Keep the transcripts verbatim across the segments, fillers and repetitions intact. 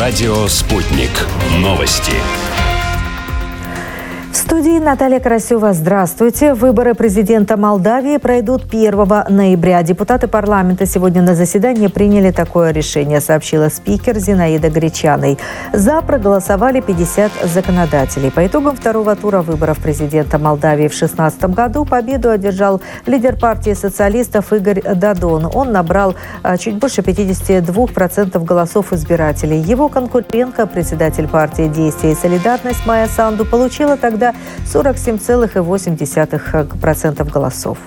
Радио «Спутник». Новости. В студии Наталья Карасева. Здравствуйте. Выборы президента Молдавии пройдут первого ноября. Депутаты парламента сегодня на заседании приняли такое решение, сообщила спикер Зинаида Гречаной. За проголосовали пятьдесят законодателей. По итогам второго тура выборов президента Молдавии в две тысячи шестнадцатом году победу одержал лидер партии социалистов Игорь Додон. Он набрал чуть больше пятьдесят два процента голосов избирателей. Его конкурентка, председатель партии «Действие и солидарность» Майя Санду, получила тогда сорок семь целых восемь десятых процента голосов.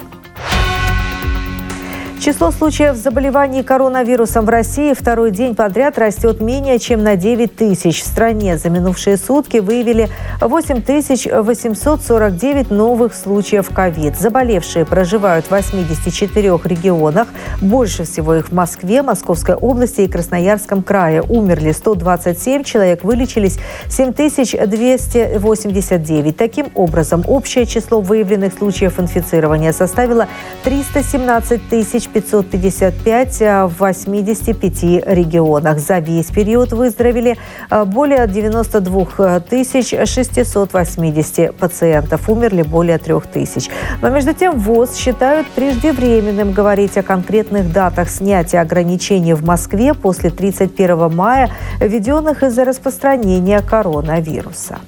Число случаев заболеваний коронавирусом в России второй день подряд растет менее чем на девять тысяч. В стране за минувшие сутки выявили восемь тысяч восемьсот сорок девять новых случаев ковид. Заболевшие проживают в восьмидесяти четырёх регионах. Больше всего их в Москве, Московской области и Красноярском крае. Умерли сто двадцать семь человек, вылечились семь тысяч двести восемьдесят девять. Таким образом, общее число выявленных случаев инфицирования составило триста семнадцать тысяч пятьсот пятьдесят пять в восьмидесяти пяти регионах. За весь период выздоровели более девяноста двух тысяч шестисот восьмидесяти пациентов. Умерли более трех тысяч. Но между тем ВОЗ считают преждевременным говорить о конкретных датах снятия ограничений в Москве после тридцать первого мая, введенных из-за распространения коронавируса.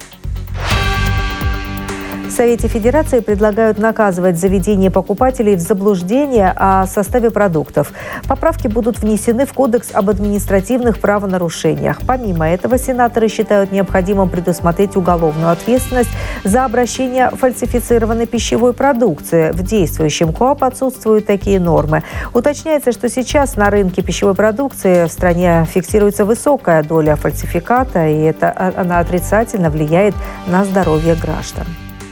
В Совете Федерации предлагают наказывать заведение покупателей в заблуждение о составе продуктов. Поправки будут внесены в Кодекс об административных правонарушениях. Помимо этого, сенаторы считают необходимым предусмотреть уголовную ответственность за обращение фальсифицированной пищевой продукции. В действующем КоАП отсутствуют такие нормы. Уточняется, что сейчас на рынке пищевой продукции в стране фиксируется высокая доля фальсификата, и это она отрицательно влияет на здоровье граждан.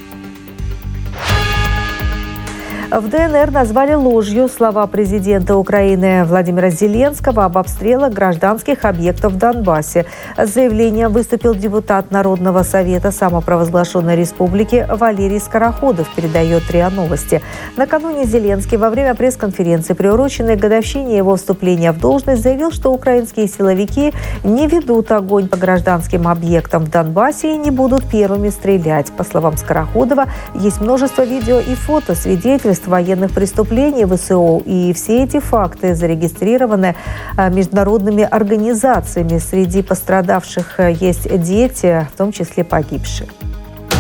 В ДНР назвали ложью слова президента Украины Владимира Зеленского об обстрелах гражданских объектов в Донбассе. С заявлением выступил депутат Народного совета самопровозглашенной республики Валерий Скороходов, передает РИА Новости. Накануне Зеленский во время пресс-конференции, приуроченной к годовщине его вступления в должность, заявил, что украинские силовики не ведут огонь по гражданским объектам в Донбассе и не будут первыми стрелять. По словам Скороходова, есть множество видео и фото свидетельств военных преступлений ВСУ, и все эти факты зарегистрированы международными организациями. Среди пострадавших есть дети, в том числе погибшие.